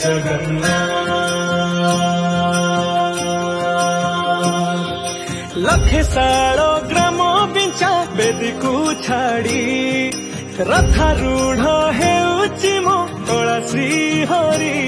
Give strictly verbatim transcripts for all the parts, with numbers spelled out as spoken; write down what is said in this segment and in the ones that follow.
लखे साड़ो ग्राम बिंचा बेदी को छाड़ी रथारूढ़ हेउची मो कला श्री हरि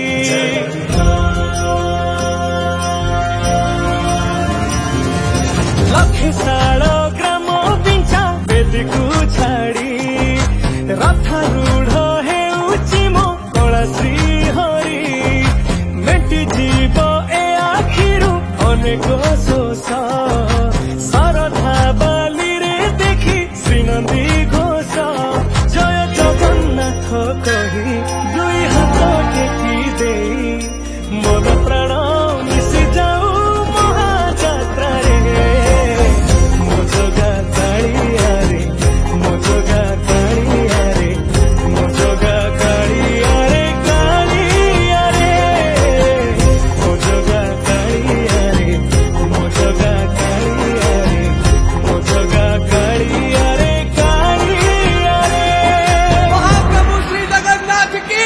लखे साड़ो ग्राम बिंचा बेदी को छाड़ी रथारूढ़ हेउची मो कला श्री हरि मेटी जीव ए आखिरु अनेक शोष सरधा बाली रे देखी श्रीनंदी घोष जय जगन्नाथ कही दुई हाथ टेकी दे मन प्राण मिशि जाऊ महाजात्रा रे मो जगा कालिया रे मो जगा कालिया रे मो जगा कालिया रे कालिया रे मो जगा कालिया रे मो जगा कालिया रे मो जगा कालिया रे कालिया रे महाप्रभु श्री जगन्नाथ की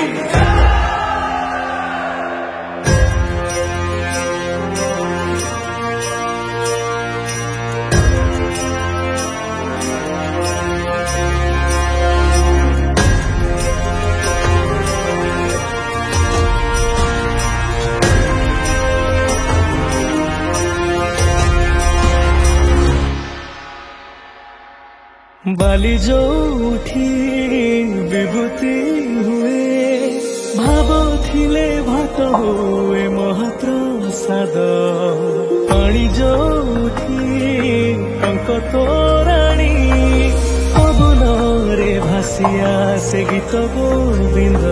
बाली जो उठी विभूति हुए भाव थिले भात हुए महाप्रसाद पानी जो उठी टंक तोराणी पवन रे भासिया से गीत गोविंद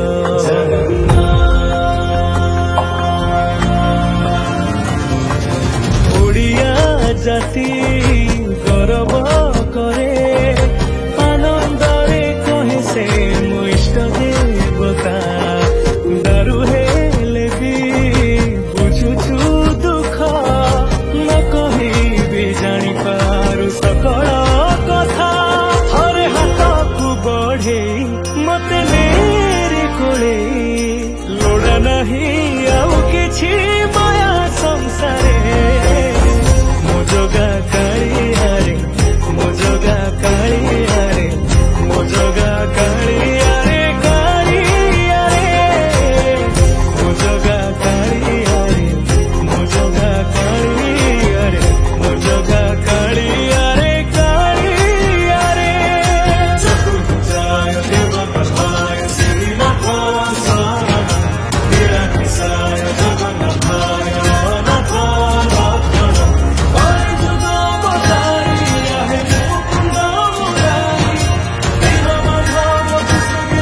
ओडिया जाति गौरव करे आनंदरे कहे से मो इष्ट देवता दारु हेले भी बुझुछु दुख न कही भी जानी पारु सकल कथा हरे हाथ को बढ़े मते मेरे कोले लोड़ा नहीं आउ किछि माया संसारे मो जगा कालिया रे मो जगा कालिया रे मो जगा कालिया रे कालिया रे मो जगा कालिया रे मो जगा कालिया रे मो जगा कालिया रे कालिया रे चतुर्भुजाय देवपथाय श्रीनिवासाय निराकिसाय जगन्नाथाय अनाथाय हरे जुगो बतारिया हे मुकुंद मुरारी वीर माधव कृष्ण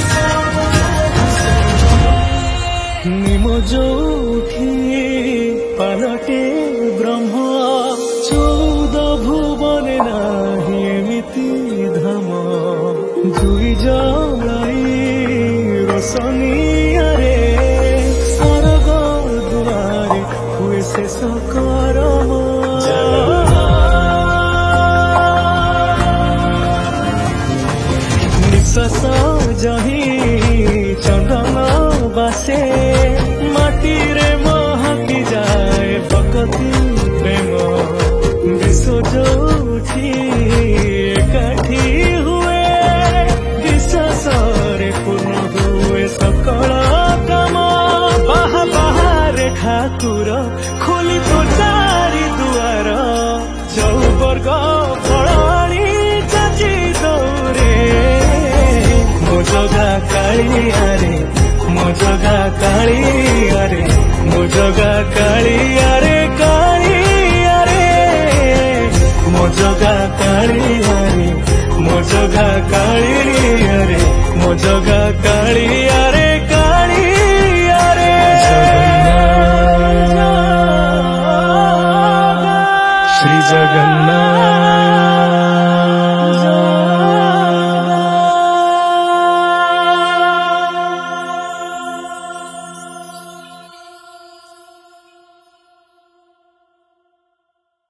निम जोठी पालटे ब्रह्म चौद भुवन नाही एमिति धाम दुई जलाई रोशनिया रे स्वर्ग दुआरे हुए शेष करम निश्वास जही चंदन बासे माटी रे महकी जाए भक्ति प्रेम विश्व जोठी एकाठी हुए विश्वास रे पूर्ण हुए सकल काम बाहा बाहारे ठाकुर खोली तो चारि दुआर चौवर्ग फलाणी चाची दौरे मो जगा कालिया रे मो जगा कालिया रे मो जगा कालिया रे कालिया रे मो जगा कालिया रे मो जगा कालिया रे मो जगा कालिया